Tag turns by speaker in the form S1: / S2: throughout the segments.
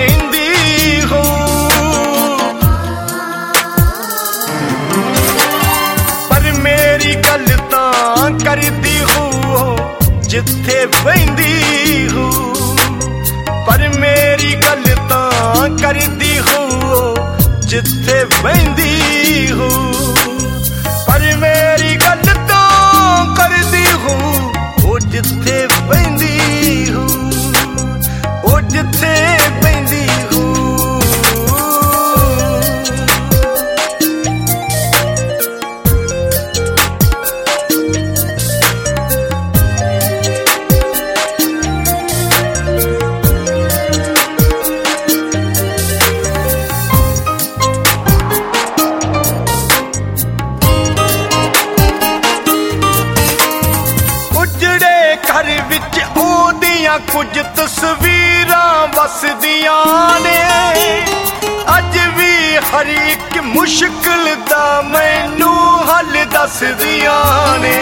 S1: लेंदी हो। पर मेरी गल तां करदी हो जिथे बहिंदी हो। पर मेरी गल तां करदी हो जिथे बहिंदी हो। पर मेरी गल तां करदी हो ओ जिथे बहिंदी हो, ओ जिथे बहिंदी हो। घर विच ओदियां कुछ तस्वीरां वसदियां ने। अज भी हर एक मुश्किल दा मैनू हल दसदियां ने।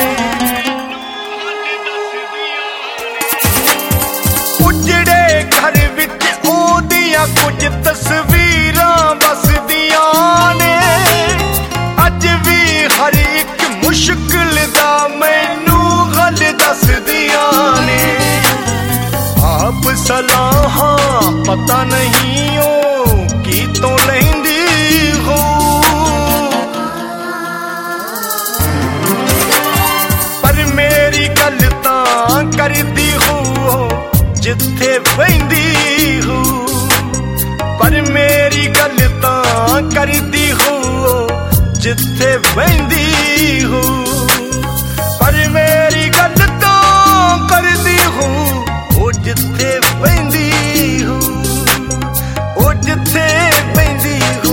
S1: उजड़े घर विच ओदियां कुछ तस्वीरां वसदियां ने। अज भी हर एक मुश्किल दा मैनू हल दसदियां ने। आप सलाहां पता नहीं ओ की तो लैंदी हो। पर मेरी गल तां करदी हो जिथे बहिंदी हो। पर मेरी गल तां करदी हो जिथे बहिंदी हो। पर मेरी गल तां करदी हो ओ जिथे बहिंदी हो, ओ जिथे बहिंदी हो।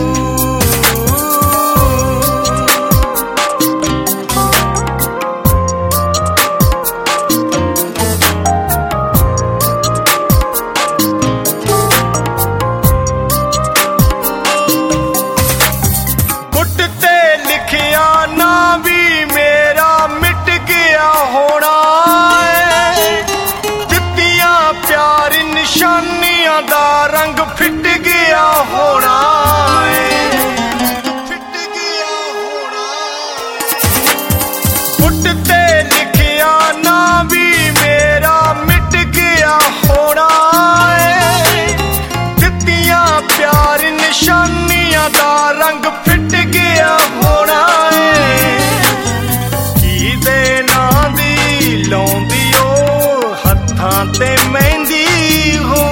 S1: गुट ते लिखिया ना भी मेरा मिट गया होना है। दित्तियां प्यार निशानियां दा रंग फिट गया होना है, फिट गया होना। गुट ते लिखिया ना भी मेरा मिट गया होना है। दित्तियां प्यार निशानियां दा रंग फिट गया होना है। की दे नां दी लौंदी ओ हत्थां ते मेहंदी हो।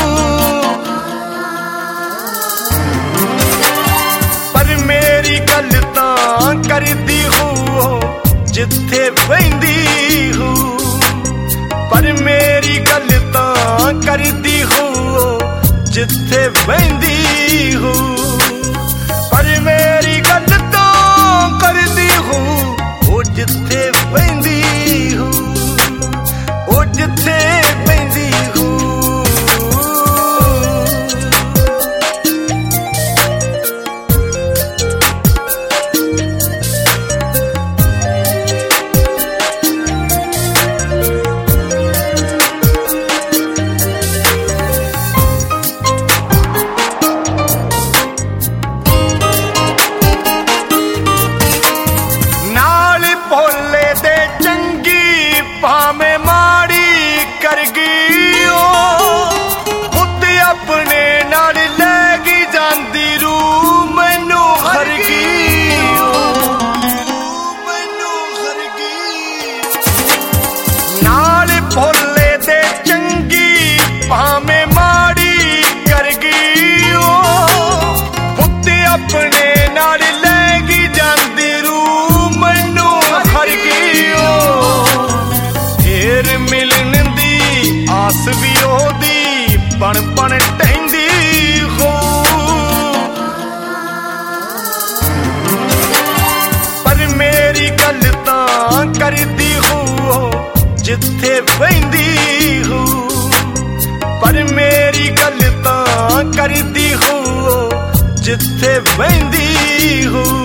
S1: पर मेरी गल तां करदी हो जिथे बहिंदी हो। पर मेरी गल तां करदी हो जिथे बहिंदी हो। पर मेरी गल तां करदी हो ओ जिथे बहिंदी हो, ओ जिथे बहिंदी हो। नाल भोले दे चंगी भावें माड़ी कर गई ओ। पुत अपने नाल लैगी जांदी रू मैनू हर गई ओ, मैनू हर गई। नाल भोले दे चंगी भावें माड़ी कर गई ओ। पुत अपने नाल लैगी जांदी रू मैनू हर गई ओ। फेर मिलन दी आस भी ओदी बन बन टहंदी हो। पर मेरी गल तां करदी हो जिथे बहिंदी हो। पर मेरी गल तां करदी हो जिथे बहिंदी हो।